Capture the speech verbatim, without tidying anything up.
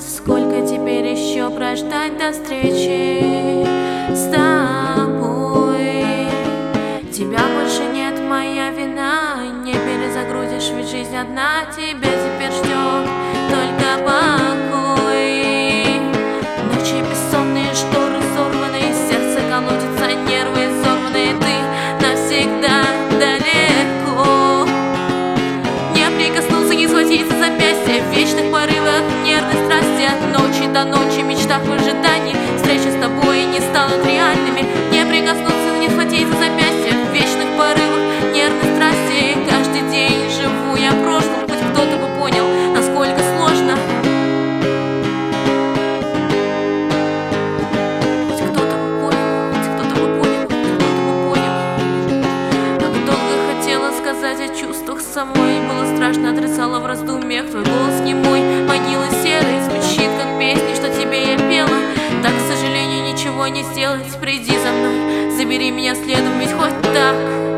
Сколько теперь еще прождать до встречи с тобой? Тебя больше нет, моя вина. Не перезагрузишь, ведь жизнь одна тебя теперь ждет только покой. Ночи бессонные, шторы сорванные, сердце колотится, нервы изорванные. Ты навсегда далеко. Не прикоснуться, не схватиться за запястье, в вечных порывах нервной страсти. От ночи до ночи, мечтах в ожидании встречи с тобой не станут реальными. Не прикоснуться, не схватиться за запястье, в вечных порывах нервной страсти. Каждый день живу я прошлым, хоть кто-то бы понял, насколько сложно. Хоть кто-то бы понял, хоть кто-то бы понял, хоть кто-то бы понял. Как долго хотела сказать о чувствах самой, было страшно, отрицала в раздумьях. Твой голос немой, манила серый, звучит как песни, что тебе я пела. Так, к сожалению, ничего не сделать. Приди за мной, забери меня следом, ведь хоть так